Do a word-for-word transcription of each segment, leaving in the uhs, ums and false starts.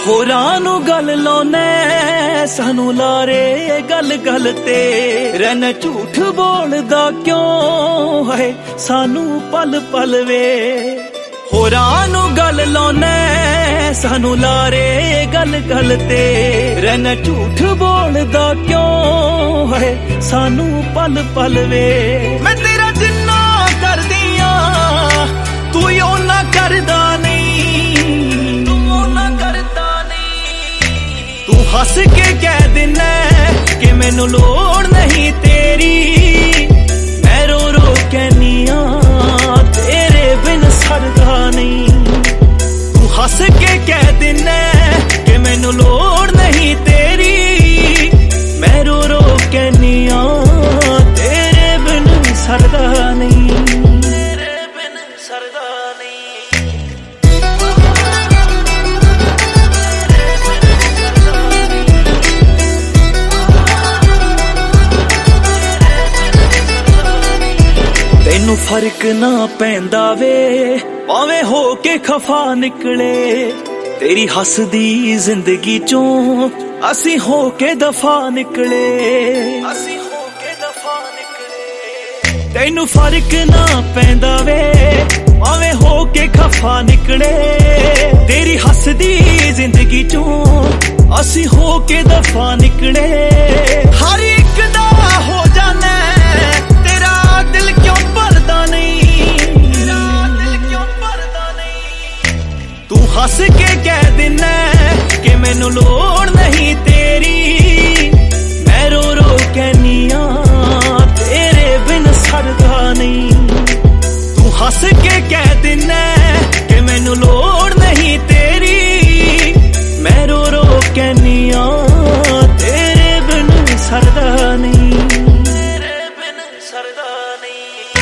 ਹੋਰਾਂ ਨੂੰ ਗੱਲ ਲਾਉਨੇ ਸਾਨੂੰ ਲਾਰੇ ਗੱਲ ਗੱਲ ਤੇ ਰਹਿਣਾ ਝੂਠ ਬੋਲਦਾ ਕਿਉਂ ਹੈ ਸਾਨੂੰ ਪਲ ਪਲ ਵੇ ਹੋਰਾਂ ਨੂੰ ਗੱਲ ਲਾਉਨੇ ਸਾਨੂੰ ਲਾਰੇ ਗੱਲ ਗੱਲ ਤੇ ਰਹਿਣਾ ਝੂਠ ਬੋਲਦਾ ਕਿਉਂ ਹੈ ਸਾਨੂੰ ਪਲ ਪਲ ਵੇ ਮੈਂ ਤੇਰਾ ਜਿੰਨਾ ਕਰਦੀ ਆਂ ਤੂੰ ਉਹ ਨਾ ਕਰਦਾ ਨਹੀਂ ਤੂੰ ਉਹ ਨਾ ਕਰਦਾ ਨਹੀਂ ਤੂੰ ਹੱਸ ਕੇ ਕਹਿ ਦਿੰਦਾ ਕਿ ਮੈਨੂੰ ਲੋੜ ਨਹੀਂ ਤੇਰੀ ਮੈਂ ਰੋ ਰੋ ਕਹਿਨੀ ਆਂ ਤੇਰੇ ਬਿਨ ਸਰਦਾ ਨਹੀਂ ਤੂੰ ਹੱਸ ਕੇ ਕਹਿ ਦਿੰਦਾ ਕਿ ਮੈਨੂੰ ਲੋੜ ਨਹੀਂ ਤੇਰੀ ਮੈਂ ਰੋ ਰੋ ਕਹਿਨੀ ਆਂ ਤੇਰੇ ਬਿਨ ਸਰਦਾ ਨਹੀਂ ਤੇਰੇ ਬਿਨ ਸਰਦਾ ਨਹੀਂ ਤੈਨੂੰ ਫਰਕ ਨਾ ਪੈਂਦਾ ਵੇ ਭਾਵੇਂ ਹੋ ਕੇ ਖਫਾ ਨਿਕਲੇ ਤੇਰੀ ਹੱਸਦੀ ਜ਼ਿੰਦਗੀ ਚੋਂ ਅਸੀਂ ਹੋ ਕੇ ਦਫਾ ਨਿਕਲੇ ਅਸੀਂ ਹੋ ਕੇ ਦਫਾ ਨਿਕਲੇ ਤੈਨੂੰ ਫਰਕ ਨਾ ਪੈਂਦਾ ਵੇ ਭਾਵੇਂ ਹੋ ਕੇ ਖਫਾ ਨਿਕਲੇ ਤੇਰੀ ਹੱਸਦੀ ਜ਼ਿੰਦਗੀ ਚੋਂ ਅਸੀਂ ਹੋ ਕੇ ਦਫਾ ਨਿਕਲੇ ਹਰ ਇੱਕ ਦਾ ਹੋ ਜਾਣਾ ਤੇਰਾ ਦਿਲ ਕਿਉਂ ਭਰਦਾ ਨਹੀਂ ਤੇਰਾ ਦਿਲ ਕਿਉਂ ਭਰਦਾ ਨਹੀਂ ਤੂੰ ਹੱਸ ਕੇ ਕਹਿ ਦਿੰਦਾ ਕਿ ਮੈਨੂੰ ਲੋੜ ਨਹੀਂ ਤੇਰੀ ਮੈਂ ਰੋ ਰੋ ਕਹਿਨੀ ਆਂ ਤੇਰੇ ਬਿਨ ਸਰਦਾ ਨਹੀਂ ਤੂੰ ਹੱਸ ਕੇ ਕਹਿ ਦਿੰਦਾ ਕਿ ਮੈਨੂੰ ਲੋੜ ਨਹੀਂ ਤੇਰੀ ਮੈਂ ਰੋ ਰੋ ਕਹਿਨੀ ਆਂ ਤੇਰੇ ਬਿਨ ਸਰਦਾ ਨਹੀਂ ਤੇਰੇ ਬਿਨ ਸਰਦਾ ਨਹੀਂ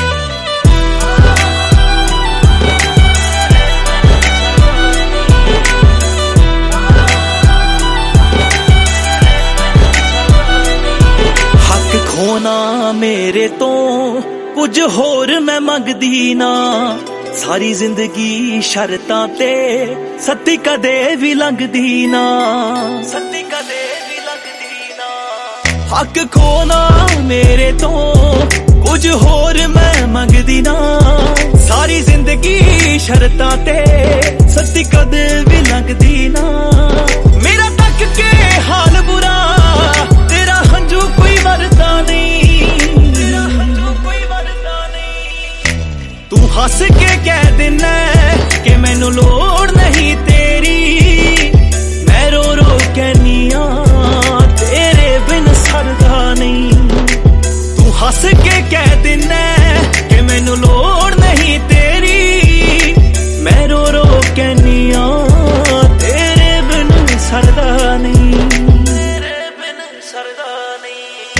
ਖੋਣਾ ਮੇਰੇ ਤੋਂ ਕੁਝ ਹੋਰ ਮੈਂ ਮੰਗਦੀ ਨਾ ਸਾਰੀ ਜ਼ਿੰਦਗੀ ਸ਼ਰਤਾਂ ਤੇ ਸੱਤੀ ਕਦੇ ਵੀ ਲੰਘਦੀ ਨਾ ਸੱਤੀ ਕਦੇ ਵੀ ਲੰਘਦੀ ਨਾ ਹੱਕ ਖੋਣਾ ਮੇਰੇ ਤੋਂ ਕੁਝ ਹੋਰ ਮੈਂ ਮੰਗਦੀ ਨਾ ਸਾਰੀ ਜ਼ਿੰਦਗੀ ਸ਼ਰਤਾਂ ਤੇ ਸੱਤੀ ਕਦੇ ਵੀ ਲੰਘਦੀ ਨਾ ਮੇਰਾ ਤੱਕ ਕੇ ਹਾਲ ਬੁਰਾ ਤੇਰਾ ਹੰਝੂ ਕੋਈ ਵਰਦਾ ਨਹੀਂ ਤੇਰਾ ਹੰਝੂ ਕੋਈ ਵਰਦਾ ਨਹੀਂ ਤੂੰ ਹੱਸ ਕੇ ਕਹਿ ਦਿੰਦਾ ਕਿ ਮੈਨੂੰ ਲੋੜ ਨਹੀਂ ਤੇਰੀ ਮੈਂ ਰੋ ਰੋ ਕਹਿਨੀ ਆਂ ਤੇਰੇ ਬਿਨ ਸਰਦਾ ਨਹੀਂ ਤੂੰ ਹੱਸ ਕੇ ਕਹਿ ਦਿੰਦਾ ਕਿ ਮੈਨੂੰ ਲੋੜ ਨਹੀਂ ਤੇਰੀ ਮੈਂ ਰੋ ਰੋ ਕਹਿਨੀ ਆਂ ਤੇਰੇ ਬਿਨ ਸਰਦਾ ਨਹੀਂ ਤੇਰੇ ਬਿਨ ਸਰਦਾ ਨਹੀਂ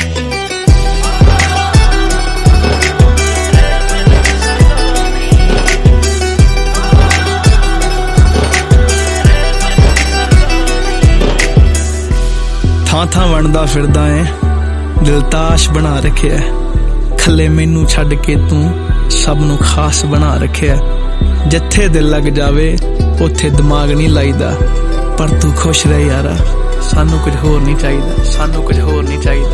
ਥਾਂ ਥਾਂ ਵੰਡਦਾ ਫਿਰਦਾ ਏ ਦਿਲ ਤਾਸ਼ ਬਣਾ ਰੱਖਿਆ ਖੱਲੇ ਮੈਨੂੰ ਛੱਡ ਕੇ ਤੂੰ ਸਭ ਨੂੰ ਖਾਸ ਬਣਾ ਰੱਖਿਆ ਜਿੱਥੇ ਦਿਲ ਲੱਗ ਜਾਵੇ ਉੱਥੇ ਦਿਮਾਗ ਨਹੀਂ ਲਾਈਦਾ ਪਰ ਤੂੰ ਖੁਸ਼ ਰਹਿ ਯਾਰਾ ਸਾਨੂੰ ਕੁਝ ਹੋਰ ਨਹੀਂ ਚਾਹੀਦਾ ਸਾਨੂੰ ਕੁਝ ਹੋਰ ਨਹੀਂ ਚਾਹੀਦਾ